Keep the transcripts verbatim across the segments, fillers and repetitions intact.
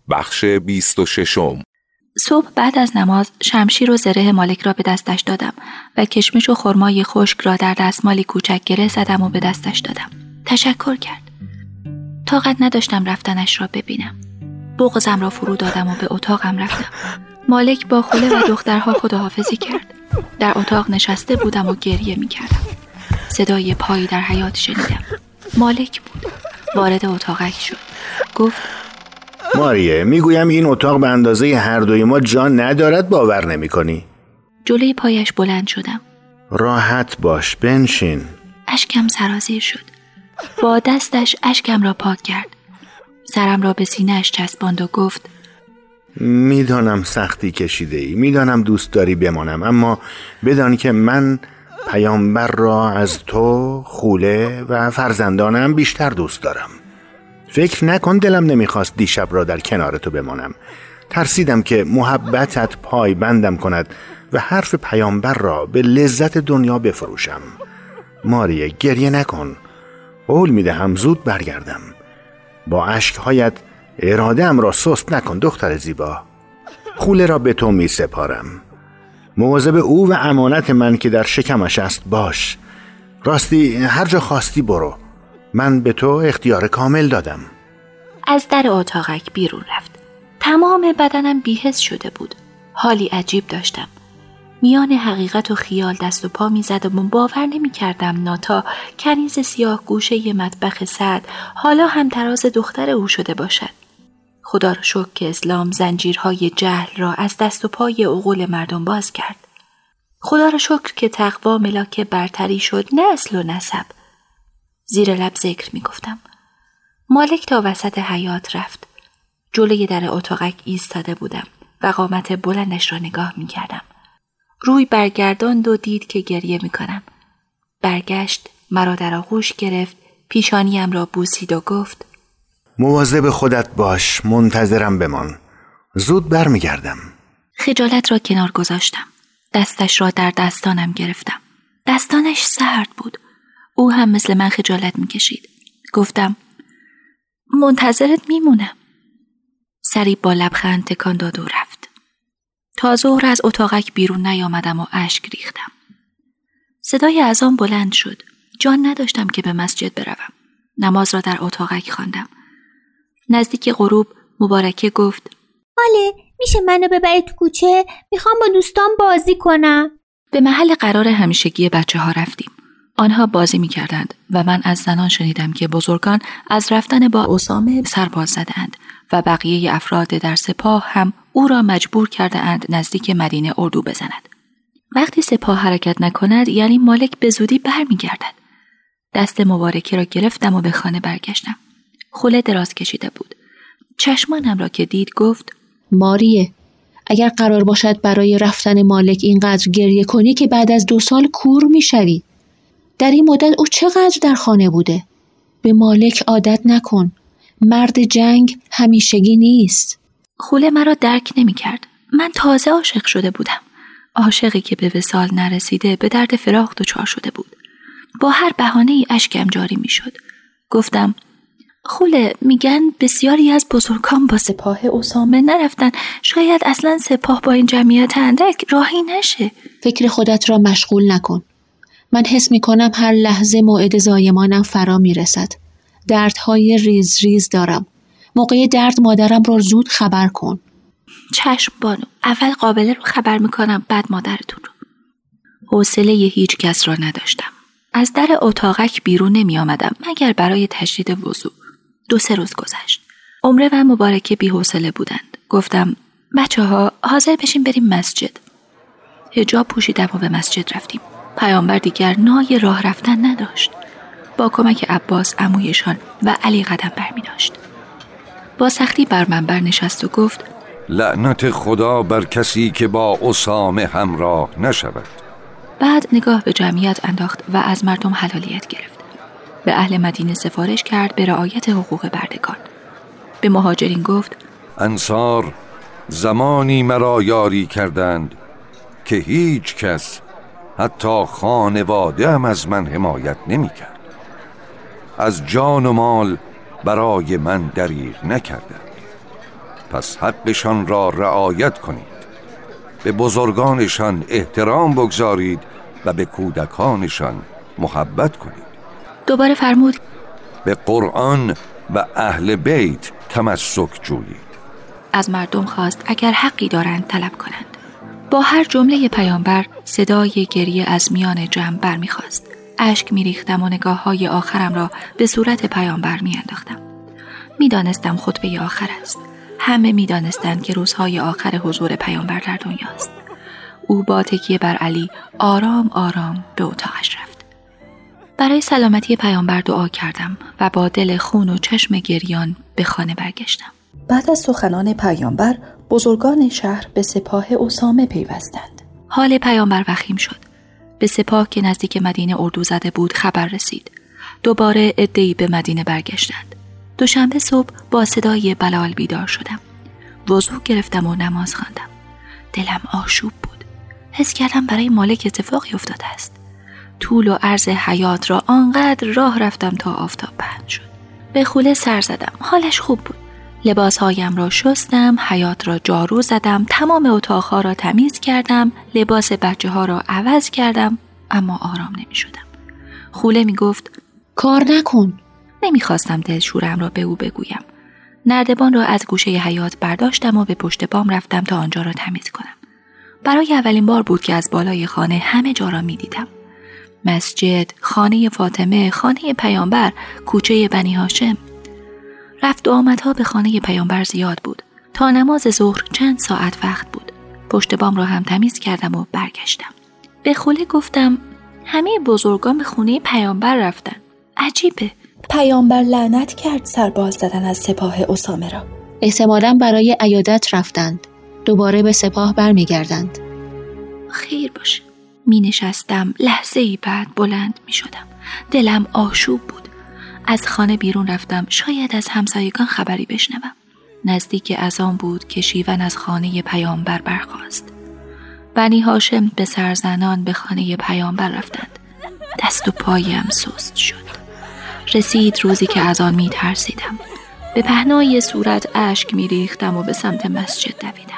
بخش بیست و ششم. صبح بعد از نماز شمشیر و زره مالک را به دستش دادم و کشمش و خرمای خشک را در دستمالی کوچک گره زدم و به دستش دادم. تشکر کرد. طاقت نداشتم رفتنش را ببینم. بغضم را فرو دادم و به اتاقم رفتم. مالک با خوله و دخترها خداحافظی کرد. در اتاق نشسته بودم و گریه می کردم. صدای پایی در حیاط شنیدم. مالک بود. وارد اتاقک شد. گفت: ماریه، میگویم این اتاق به اندازه هر دوی ما جا ندارد، باور نمی کنی؟ جلوی پایش بلند شدم. راحت باش، بنشین. اشکم سرازیر شد. با دستش اشکم را پاک کرد. سرم را به سینه‌اش چسباند و گفت: میدانم سختی کشیده ای، میدانم دوست داری بمانم، اما بدان که من پیامبر را از تو، خوله و فرزندانم بیشتر دوست دارم. فکر نکن دلم نمیخواست دیشب را در کنار تو بمانم. ترسیدم که محبتت پای بندم کند و حرف پیامبر را به لذت دنیا بفروشم. ماریه، گریه نکن. قول میدهم زود برگردم. با اشکهایت اراده‌ام را سست نکن دختر زیبا. خوله را به تو می سپارم. مواظب او و امانت من که در شکمش است باش. راستی هر جا خواستی برو. من به تو اختیار کامل دادم. از در اتاقک بیرون رفت. تمام بدنم بی‌حس شده بود. حالی عجیب داشتم. میان حقیقت و خیال دست و پا می زدم و باور نمی کردم ناتا کنیز سیاه گوشه ی مطبخ سعد حالا هم تراز دختر او شده باشد. خدا را شکر که اسلام زنجیرهای جهل را از دست و پای عقول مردم باز کرد. خدا را شکر که تقوا ملاک برتری شد، نه اصل و نسب. زیر لب ذکر می گفتم. مالک تا وسط حیاط رفت. جلوی در اتاقک ایستاده بودم و قامت بلندش را نگاه می کردم. روی برگرداند و دید که گریه می کنم. برگشت، مرا در آغوش گرفت، پیشانیم را بوسید و گفت: مواظب خودت باش، منتظرم بمان. زود برمیگردم. خجالت را کنار گذاشتم. دستش را در دستانم گرفتم. دستانش سرد بود. او هم مثل من خجالت می کشید. گفتم: منتظرت میمونم. سری با لبخند تکان داد و رفت. تا ظهر از اتاقک بیرون نیامدم و اشک ریختم. صدای اذان بلند شد. جان نداشتم که به مسجد بروم. نماز را در اتاقک خواندم. نزدیک غروب مبارکه گفت: خاله، میشه منو ببری تو کوچه؟ میخوام با دوستان بازی کنم. به محل قرار همیشگی بچه ها رفتیم. آنها بازی میکردند و من از زنان شنیدم که بزرگان از رفتن با اسامه سرباز زدند و بقیه افراد در سپاه هم او را مجبور کرده اند نزدیک مدینه اردو بزند. وقتی سپاه حرکت نکند یعنی مالک به زودی برمیگردد. دست مبارکه را گرفتم و به خانه برگشتم. خوله دراز کشیده بود. چشمانم را که دید گفت: ماریه، اگر قرار باشد برای رفتن مالک اینقدر گریه کنی که بعد از دو سال کور میشوی. در این مدت او چقدر در خانه بوده؟ به مالک عادت نکن. مرد جنگ همیشگی نیست. خوله مرا درک نمی کرد. من تازه عاشق شده بودم. عاشقی که به وصال نرسیده به درد فراق دچار شده بود. با هر بهانه‌ای اشکم جاری می شد. گفتم: خوله، میگن بسیاری از بزرگان با سپاه اسامه نرفتن. شاید اصلا سپاه با این جمعیت اندک راهی نشه. فکر خودت را مشغول نکن. من حس می کنم هر لحظه موعد زایمانم فرا می رسد. دردهای ریز ریز دارم. موقع درد مادرم را زود خبر کن. چشم بانو، اول قابله رو خبر می کنم، بعد مادرتون رو. حوصله هیچ کس را نداشتم. از در اتاقک بیرون نمی آمدم مگر برای تشدید وضو. دو سه روز گذشت. عمره و مبارکه بی حوصله بودند. گفتم: بچه ها حاضر بشیم بریم مسجد. حجاب پوشیدم و به مسجد رفتیم. پیامبر دیگر نای راه رفتن نداشت. با کمک عباس عمویشان و علی قدم برمی داشت. با سختی بر منبر نشست و گفت: لعنت خدا بر کسی که با اسامه همراه نشود. بعد نگاه به جمعیت انداخت و از مردم حلالیت گرفت. به اهل مدینه سفارش کرد به رعایت حقوق بردگان. به مهاجرین گفت: انصار زمانی مرا یاری کردند که هیچ کس حتی خانواده هم از من حمایت نمی کرد. از جان و مال برای من دریغ نکردند. پس حقشان را رعایت کنید. به بزرگانشان احترام بگذارید و به کودکانشان محبت کنید. دوباره فرمود به قرآن و اهل بیت تمسک جویید. از مردم خواست اگر حقی دارند طلب کنند. با هر جمله پیامبر صدای گریه از میان جمع برمیخواست. اشک میریختم و نگاه های آخرم را به صورت پیامبر میانداختم. میدانستم خطبه آخر است. همه میدانستند که روزهای آخر حضور پیامبر در دنیاست. او با تکیه بر علی آرام آرام به اتاقش رفت. برای سلامتی پیامبر دعا کردم و با دل خون و چشم گریان به خانه برگشتم. بعد از سخنان پیامبر، بزرگان شهر به سپاه اسامه پیوستند. حال پیامبر وخیم شد. به سپاه که نزدیک مدینه اردو زده بود خبر رسید. دوباره عده‌ای به مدینه برگشتند. دوشنبه صبح با صدای بلال بیدار شدم. وضو گرفتم و نماز خواندم. دلم آشوب بود. حس کردم برای مالک اتفاقی افتاده است. طول و عرض حیات را آنقدر راه رفتم تا آفتاب پهن شد. به خوله سر زدم. حالش خوب بود. لباسهایم را شستم، حیات را جارو زدم، تمام اتاقها را تمیز کردم، لباس بچه ها را عوض کردم، اما آرام نمی شدم. خوله می گفت کار نکن. نمی خواستم دلشورم را به او بگویم. نردبان را از گوشه حیات برداشتم و به پشت بام رفتم تا آنجا را تمیز کنم. برای اولین بار بود که از بالای خانه همه جا را می دیدم. مسجد، خانه فاطمه، خانه پیامبر، کوچه بنی هاشم. رفت و آمدها به خانه پیامبر زیاد بود. تا نماز ظهر چند ساعت وقت بود. پشت بام را هم تمیز کردم و برگشتم. به خوله گفتم همه بزرگان به خونه پیامبر رفتن. عجیبه. پیامبر لعنت کرد سرباز زدن از سپاه اسامه را. احتمالاً برای عیادت رفتند. دوباره به سپاه برمیگردند. خیر باشه. می نشستم. لحظه ای بعد بلند می شدم. دلم آشوب بود. از خانه بیرون رفتم. شاید از همسایگان خبری بشنوم. نزدیک اذان بود که شیون از خانه پیامبر برخاست. بنی هاشم به سرزنان به خانه پیامبر رفتند. دست و پایم سست شد. رسید روزی که از آن می ترسیدم. به پهنای صورت اشک می ریختم و به سمت مسجد دویدم.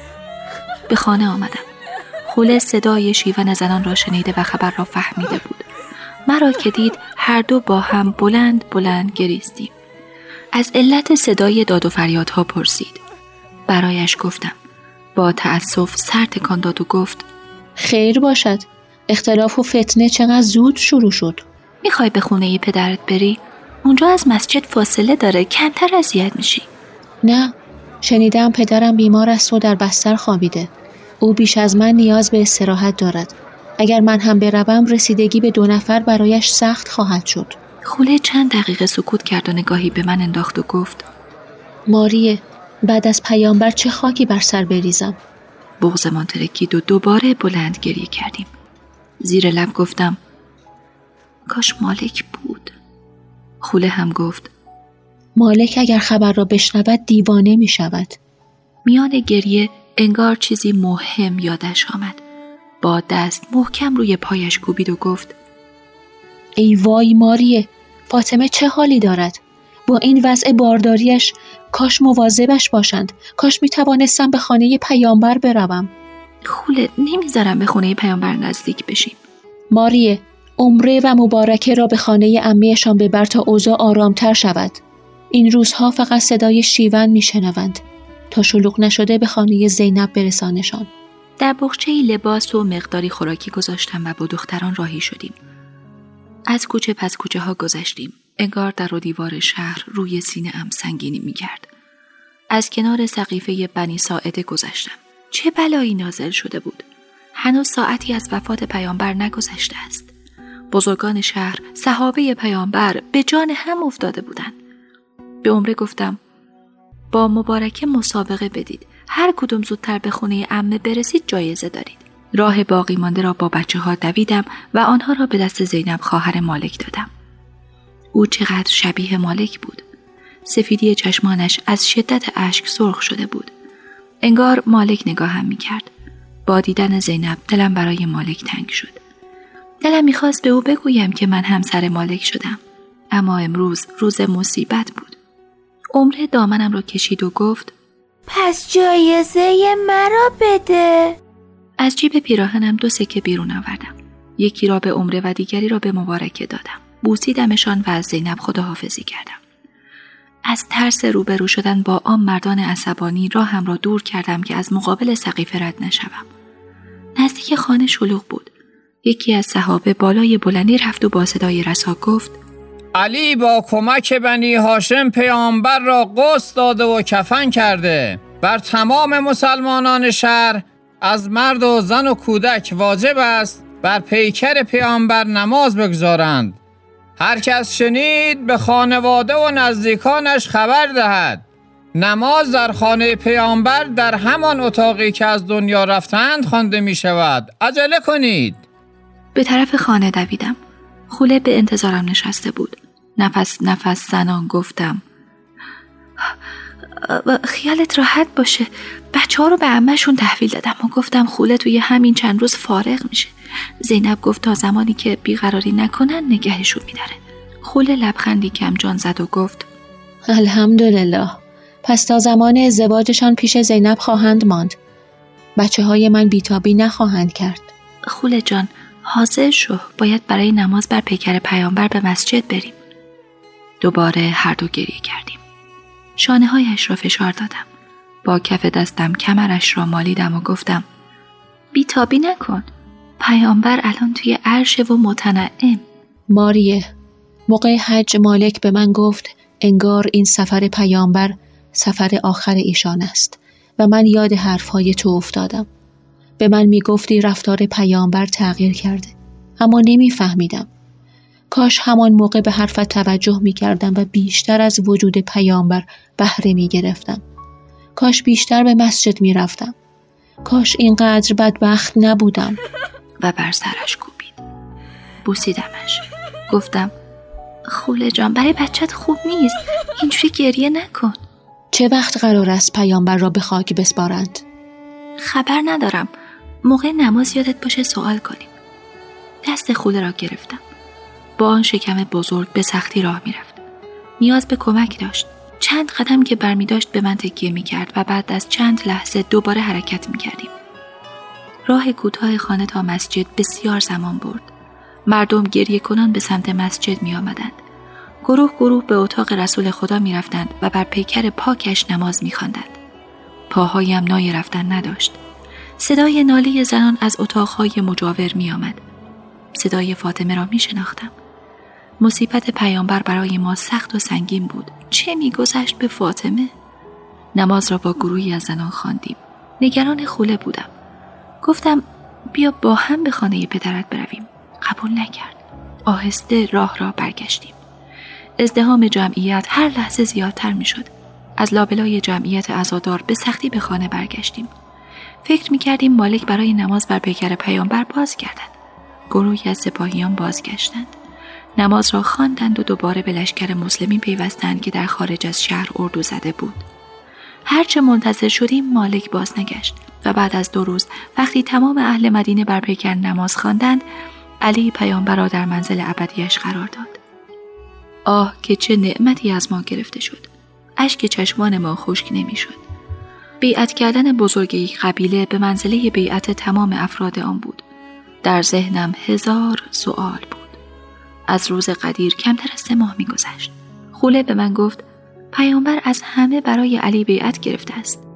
به خانه آمدم. خوله صدای شیون زنان را شنیده و خبر را فهمیده بود. مرا که دید هر دو با هم بلند بلند گریستیم. از علت صدای داد و فریادها پرسید. برایش گفتم. با تأسف سر تکان داد و گفت خیر باشد. اختلاف و فتنه چقدر زود شروع شد. میخوای به خونه پدرت بری؟ اونجا از مسجد فاصله داره، کمتر اذیت میشی. نه، شنیدم پدرم بیمار است و در بستر خوابیده. او بیش از من نیاز به استراحت دارد. اگر من هم بروم رسیدگی به دو نفر برایش سخت خواهد شد. خوله چند دقیقه سکوت کرد و نگاهی به من انداخت و گفت ماریه، بعد از پیامبر چه خاکی بر سر بریزم؟ بغضمان ترکید و دوباره بلند گریه کردیم. زیر لب گفتم کاش مالک بود. خوله هم گفت مالک اگر خبر را بشنود دیوانه می شود. میان گریه انگار چیزی مهم یادش آمد. با دست محکم روی پایش کوبید و گفت ای وای ماریه، فاطمه چه حالی دارد؟ با این وضع بارداریش کاش مواظبش باشند. کاش می توانستم به خانه پیامبر بروم. خوله نمیذارم به خانه پیامبر نزدیک بشیم. ماریه، عمره و مبارکه را به خانه عمه‌شان ببر تا اوضاع آرامتر شود. این روزها فقط صدای شیون میشنوند. تا شلوغ نشده به خانه زینب برسانشان. در بخچه‌ای لباس و مقداری خوراکی گذاشتم و با دختران راهی شدیم. از کوچه پس کوچه ها گذشتیم. انگار در و دیوار شهر روی سینه ام سنگینی می‌کرد. از کنار سقیفه بنی ساعده گذشتم. چه بلایی نازل شده بود؟ هنوز ساعتی از وفات پیامبر نگذشته است. بزرگان شهر، صحابه پیامبر به جان هم افتاده بودند. به عمره گفتم با مبارکه مسابقه بدید. هر کدوم زودتر به خونه عمه برسید جایزه دارید. راه باقی مانده را با بچه ها دویدم و آنها را به دست زینب خواهر مالک دادم. او چقدر شبیه مالک بود. سفیدی چشمانش از شدت اشک سرخ شده بود. انگار مالک نگاهم می‌کرد. با دیدن زینب دلم برای مالک تنگ شد. دلم می‌خواست به او بگویم که من همسر مالک شدم. اما امروز روز مصیبت بود. عمره دامنم را کشید و گفت پس جایزه مرا بده. از جیب پیراهنم دو سکه بیرون آوردم. یکی را به عمره و دیگری را به مبارکه دادم. بوسیدمشان و از زینب خداحافظی کردم. از ترس روبرو شدن با آن مردان عصبانی راهم را دور کردم که از مقابل سقیفه رد نشوم. نزدیک خانه شلوغ بود. یکی از صحابه بالای بلندی رفت و با صدای رسا گفت: علی با کمک بنی هاشم پیامبر را غسل داده و کفن کرده. بر تمام مسلمانان شهر از مرد و زن و کودک واجب است بر پیکر پیامبر نماز بگذارند. هر کس شنید به خانواده و نزدیکانش خبر دهد. نماز در خانه پیامبر در همان اتاقی که از دنیا رفتند خوانده می شود. عجله کنید. به طرف خانه دویدم. خوله به انتظارم نشسته بود. نفس نفس زنان گفتم: خیالت راحت باشه، بچه ها رو به عمه‌شون تحویل دادم و گفتم خوله توی همین چند روز فارغ میشه. زینب گفت تا زمانی که بیقراری نکنن نگهشون میداره. خوله لبخندی کم جان زد و گفت: الحمدلله، پس تا زمان ازدواجشان پیش زینب خواهند ماند. بچه های من بیتابی نخواهند کرد. خوله جان حاضر شو، باید برای نماز بر پیکر پیامبر به مسجد بریم. دوباره هر دو گریه کردیم. شانه هایش را فشار دادم. با کف دستم کمرش را مالیدم و گفتم: بیتابی نکن، پیامبر الان توی عرش و متنعم. ماریه، موقع حج مالک به من گفت انگار این سفر پیامبر سفر آخر ایشان است و من یاد حرفهای تو افتادم. به من می گفتی رفتار پیامبر تغییر کرده، اما نمی فهمیدم. کاش همان موقع به حرفت توجه می کردم و بیشتر از وجود پیامبر بهره می گرفتم. کاش بیشتر به مسجد می رفتم. کاش اینقدر بدبخت نبودم. و بر سرش کوبید. بوسیدمش. گفتم: خوله جان برای بچت خوب نیست، اینجوری گریه نکن. چه وقت قرار است پیامبر را به خاک بسپارند؟ خبر ندارم، موقع نماز یادت باشه سوال کنیم. دست خوله را گرفتم. با آن شکم بزرگ به سختی راه می رفت. نیاز به کمک داشت. چند قدم که برمی داشت به من تکیه می کرد و بعد از چند لحظه دوباره حرکت می کردیم. راه کوتاه خانه تا مسجد بسیار زمان برد. مردم گریه کنان به سمت مسجد می آمدند. گروه گروه به اتاق رسول خدا می رفتند و بر پیکر پاکش نماز می خواندند. پاهایم نای رفتن نداشت. صدای ناله زنان از اتاقهای مجاور می آمد. صدای فاطمه را می شناختم. مصیبت پیامبر برای ما سخت و سنگین بود. چه می گذشت به فاطمه؟ نماز را با گروهی از زنان خواندیم. نگران خوله بودم. گفتم: بیا با هم به خانه پدرت برویم. قبول نکرد. آهسته راه را برگشتیم. ازدحام جمعیت هر لحظه زیادتر می شد. از لابلای جمعیت عزادار به سختی به خانه برگشتیم. فکر می کردیم مالک برای نماز بر پیکر پیامبر باز کردند. گروهی از سپاهیان بازگشتند. نماز را خواندند و دوباره به لشکر مسلمین پیوستند که در خارج از شهر اردو زده بود. هرچه منتظر شدیم مالک باز نگشت و بعد از دو روز وقتی تمام اهل مدینه بر پیکر نماز خواندند، علی پیامبر را در منزل ابدیش قرار داد. آه که چه نعمتی از ما گرفته شد. اشک چشمان ما خشک نمی شد. بیعت کردن بزرگ یک قبیله به منزله بیعت تمام افراد آن بود. در ذهنم هزار سؤال بود. از روز قدیر کمتر از سه ماه می گذشت. خوله به من گفت: پیامبر از همه برای علی بیعت گرفته است.